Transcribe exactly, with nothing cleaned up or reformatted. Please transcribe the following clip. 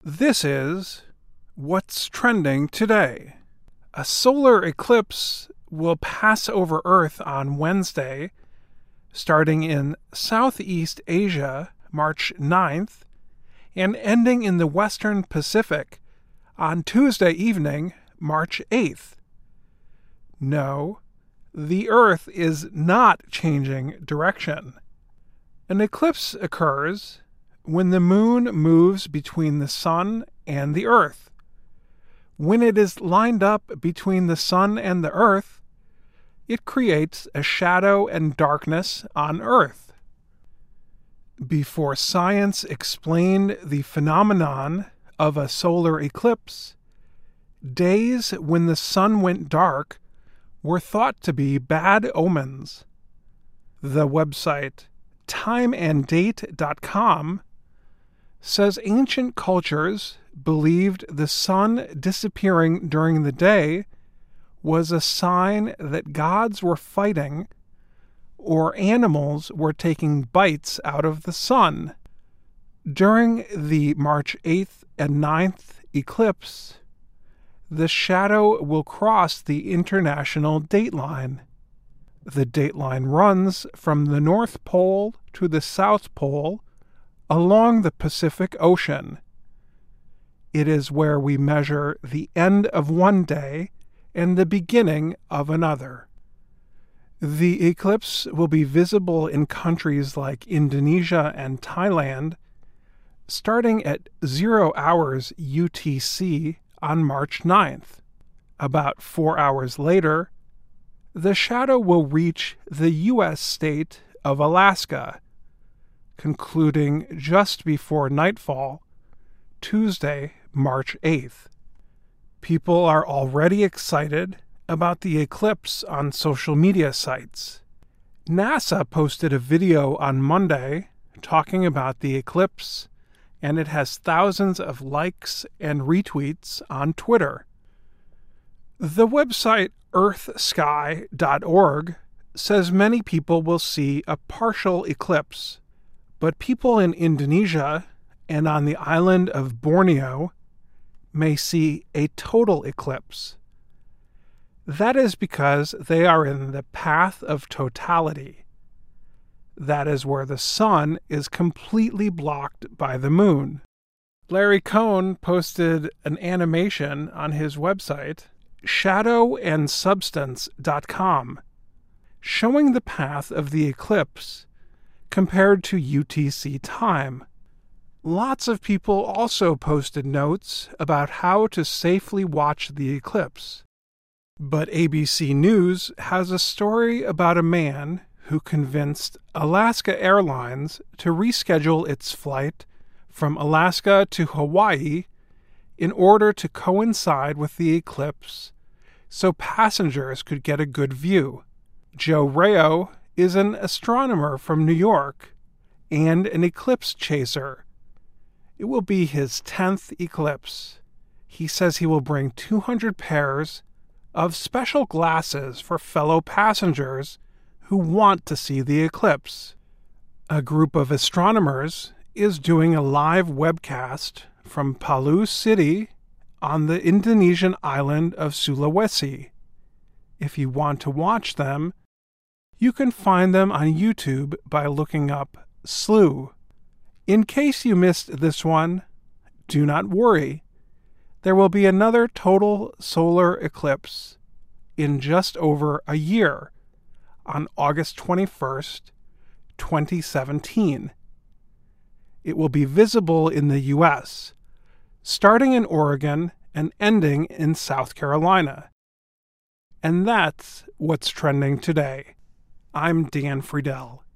This is What's Trending Today. A solar eclipse will pass over Earth on Wednesday, starting in Southeast Asia, March ninth, and ending in the Western Pacific on Tuesday evening, March eighth. No, the Earth is not changing direction. An eclipse occurs when the moon moves between the sun and the earth. When it is lined up between the sun and the earth, it creates a shadow and darkness on earth. Before science explained the phenomenon of a solar eclipse, days when the sun went dark were thought to be bad omens. The website time and date dot com says ancient cultures believed the sun disappearing during the day was a sign that gods were fighting or animals were taking bites out of the sun. During the March eighth and ninth eclipse, the shadow will cross the international dateline. The dateline runs from the North Pole to the South Pole along the Pacific Ocean. It is where we measure the end of one day and the beginning of another. The eclipse will be visible in countries like Indonesia and Thailand starting at zero hours U T C on March ninth. About four hours later, the shadow will reach the U S state of Alaska, concluding just before nightfall, Tuesday, March eighth. People are already excited about the eclipse on social media sites. NASA posted a video on Monday talking about the eclipse, and it has thousands of likes and retweets on Twitter. The website earth sky dot org says many people will see a partial eclipse, but people in Indonesia and on the island of Borneo may see a total eclipse. That is because they are in the path of totality. That is where the sun is completely blocked by the moon. Larry Cohn posted an animation on his website, shadow and substance dot com, showing the path of the eclipse compared to U T C time. Lots of people also posted notes about how to safely watch the eclipse. But A B C News has a story about a man who convinced Alaska Airlines to reschedule its flight from Alaska to Hawaii in order to coincide with the eclipse so passengers could get a good view. Joe Rayo is an astronomer from New York and an eclipse chaser. It will be his tenth eclipse. He says he will bring two hundred pairs of special glasses for fellow passengers who want to see the eclipse. A group of astronomers is doing a live webcast from Palu City on the Indonesian island of Sulawesi. If you want to watch them, you can find them on YouTube by looking up S L U. In case you missed this one, do not worry. There will be another total solar eclipse in just over a year, on August twenty-first, twenty seventeen. It will be visible in the U S, starting in Oregon and ending in South Carolina. And that's what's trending today. I'm Dan Friedel.